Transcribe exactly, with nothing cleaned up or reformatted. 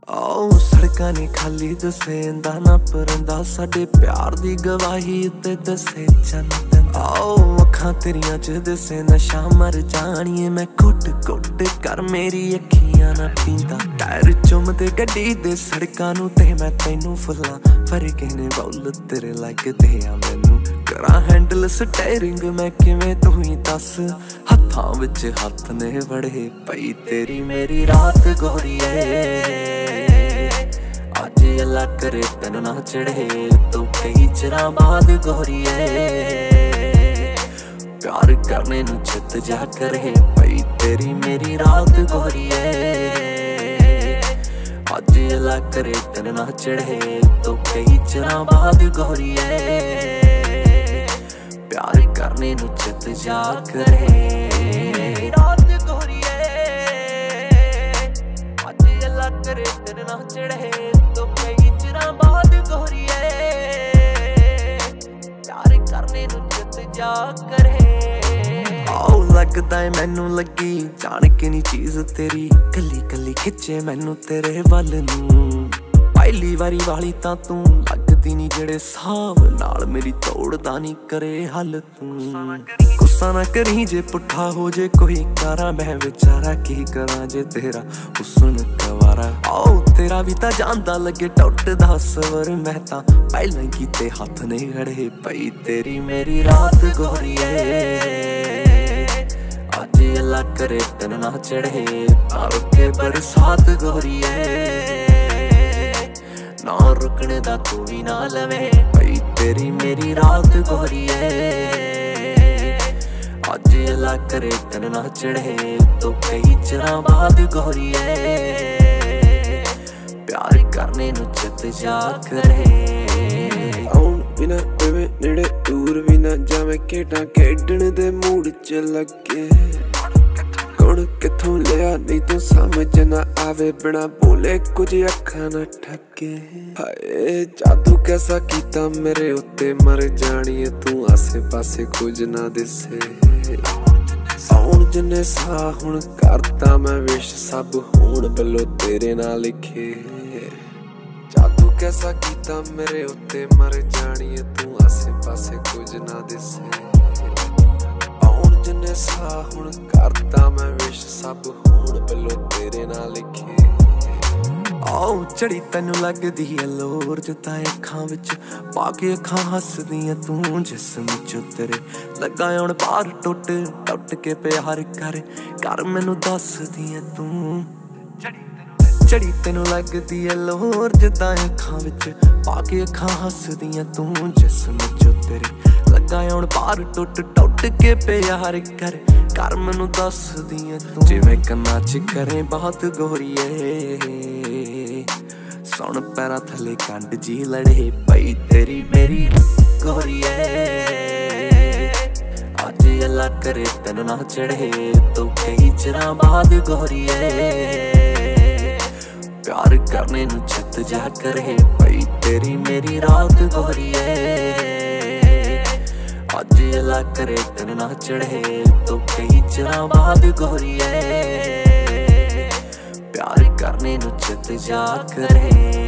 आओ सड़कां ने खाली दसेंदा ना परंदा साडे प्यार दी गवाही ते दसे चंद। आओ अखां तेरियां च दसे नशा मर जानिए मैं घुट घुट कर मेरी अखियां ना पींदा। टायर चुमदे गड्डी दे सड़कां नूं ते मैं तैनूं फुल्लां फरके ने बौल तेरे लगदे आ मैनूं। करा हैंडल स्टेयरिंग मैं किवें तूं ही दस हत्थां विच हत्थ ने बड़े पई तेरी मेरी रात गोरीए। अज अल्लाह करे तेन ना चढ़े तू कई चिरां बाद गोरीए। प्यार करने नूं चित जा करे पई तेरी मेरी रात गोरीए। अज अल्लाह करे तेन ना चढ़े तू कई चिरां बाद गोरीए। प्यार करने नूं चित जा करे रात गोरीए। अज अल्लाह करे तेन ना चढ़े तो कई चिरां बाद गोरीए। प्यार करने नूं चित जा करे। आओ लगदा है मैनू लगी जान के नी चीज तेरी कली कली खिचे मैनू तेरे वल नूं। पहली वारी वाली तां तू लगदी नी जेड़े साहब नाल मेरी तोड़दा नी करे हल तू। गुस्सा ना करी जे पुट्ठा हो जे कोई कारा मैं बेचारा की करा जे तेरा हुस्न गवारा। आओ तेरा भी तां जांदा लगे टुटदा सवर मैं तां पहले कीते हथ ने खड़े पई तेरी मेरी रात गोरीए। अज अल्लाह करे तेन ना चढ़े तां रुके बरसात गोरीए। ना रुकने दा तू भी ना लवे पई तेरी मेरी रात गोरीए। अज अल्लाह करे तेन ना चढ़े तो कई चिरां बाद गोरीए। प्यार करने नूं चित जा करे। आउण भी ना देवे नेड़े दूर भी ना जावे खेडां खेडण दे मूड च लगे। कौन किथों लिया नहीं तो समझ ना आवे बिना बोले कुछ अखां ना ठगे। हाय जादू कैसा कीता मेरे उत्ते मर जानिए तू आसे पासे कुछ ना दिसे। आउण जिन्ने सा हुण करता मैं विश सब होण बिलो तेरे नाल लिखे। जादू कैसा कीता मेरे उत्ते मर जानिए तू आसे पासे कुछ ना दिसे। आउण जिन्ने सा हुण करता मैं विश सब होण बिलो तेरे नाल लिखे। आओ चढ़ी तेनू लगदी है लोर जिद्दां अखां विच पा के अखां हसदियां तू जिसम चो तेरे लगा हुण बाहर टुट टुट के प्यार कर कर मैनू दसदियां तू। चढ़ी तेनू लगदी है लोर जिद्दां अखां विच पा के अखां हसदियां तू जिसम चो तेरे लगा हुण बाहर टुट टुट के प्यार कर कर मैनू दसदियां तू। जिवें कन्नां च करे बात गोरीए सुन पैरां थले कंड जी लड़े पई तेरी मेरी गोरीए। अज अल्लाह करे तेन ना चढ़े तो कई चिरां बाद गोरीए। प्यार करने नूं चित जा करे पई तेरी मेरी रात गोरीए। अज अल्लाह करे तेन ना चढ़े तो कई चिरां बाद गोरीए। प्यार करने नूं चित जा करे।